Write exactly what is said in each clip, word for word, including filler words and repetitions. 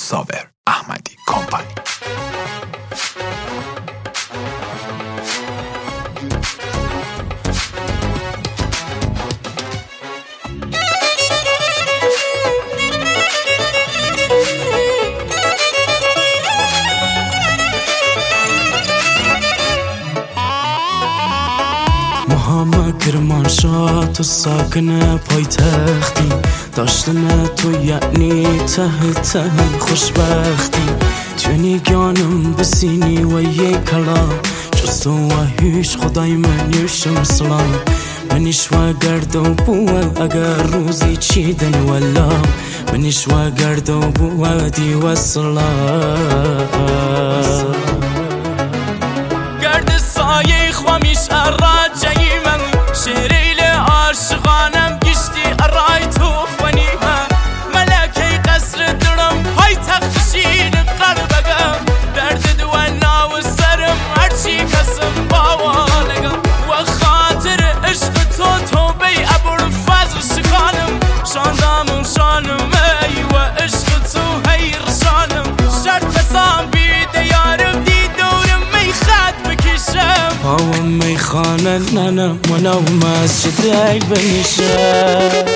صابر احمدی کمپانی. محمد کرمانشاه تو ساکن پایتختی، داشتن تو یعنی ته ته خوشبختی. جنی گانم بسینی و یک کلام، جز تو و هیچ خدای من یوشم سلام. منیش و گرد و بو اگر روزی چیدن ولا، منیش و گرد و بو دی و سلام. گرد سایه خوامیش اراجعی من، شریل عاشقانم گشتی ارای تو خونی من. ملکه قصر درم های تختشین قلبگم، درد دوانا و سرم هرچی کسم باوالگم. و خاطر عشق تو تو بی ابوالفضل شخانم، شاندامم شانم ای و عشق تو هی رشانم. شرط بسام بیده یارم دی دورم می خط بکشم، پاوم می خانه ننم منو مسجد ای بنشم.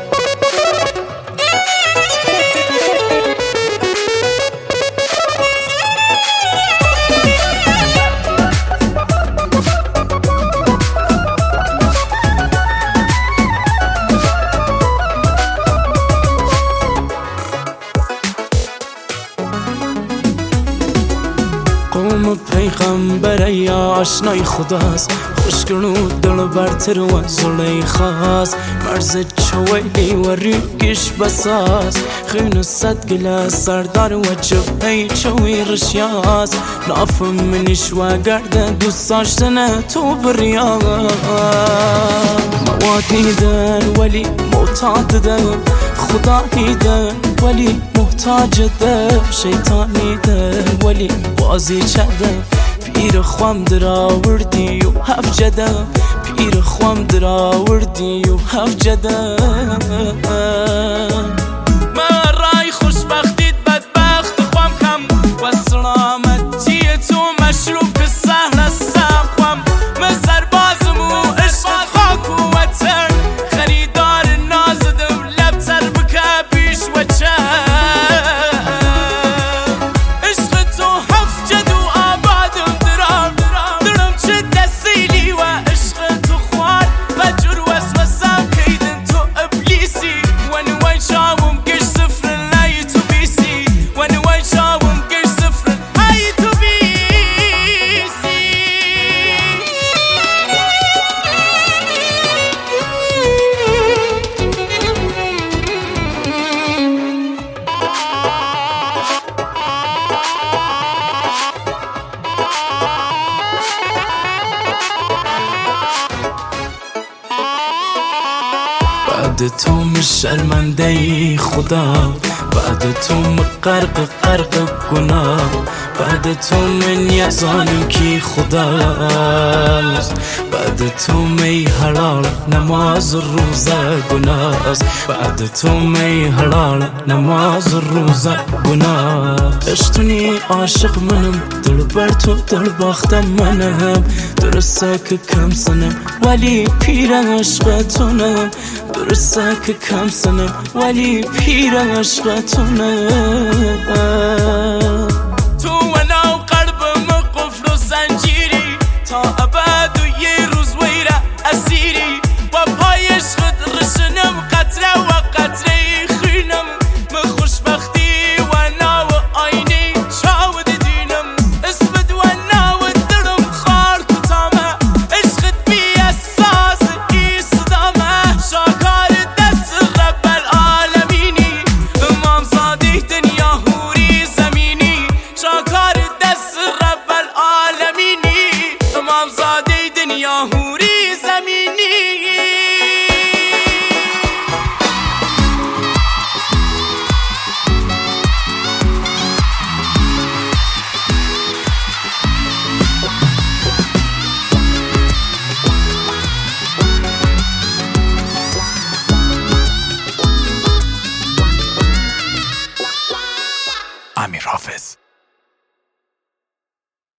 قوم پیغمبر یا آشنای خداست، خوشگلو دل برتر و زلیخاست. مرز چویلی و ریگش بساز، خین صد گلاس سردار و جبهی چوی رشیاست. نافم منیش و گرد دوست داشتن تو بریاست. مواد نیدن ولی معتاد دم، خدا نیدن ولی محتاج دم. شیطانی دم ولی بازی چدم، پیر خوام در آوردی و هفت جدم. پیر خوام در آوردی و هفت جدم. من رای خوشبختیت بدبخت خوام کم، و سلامتی تو مشروب که سهل هستم خوام. من سربازم و عشق خاک و وطن، خریدار نازدم لبتر بکه پیش و چند. بعد تو شرمنده ای خدا، بعد تو غرق غرق گناه. بعد تو من یزانم کی خداست، بعد تو می حلال نماز روزه گناست. بعد تو می حلال نماز روزه گناه. اشتونی عاشق منم، دل بر تو دل باختم منم. درسته که کم سنم ولی پیر عشقتونم. درسته که کم سنم ولی پیر عشقتونم. تو و نو قلبم قفل و زنجیری، تا ابد و یه روز ویره اسیری. و پای عشقت رشنم قطره و قطره خینم. من خوشبختی و نو آینی چاود دینم. اسمت و نو درم خار کتامه، عشقت بی اساس ای صدامه. شاکار دست رب العالمینی، امام زاده دنیا امیر حافظ.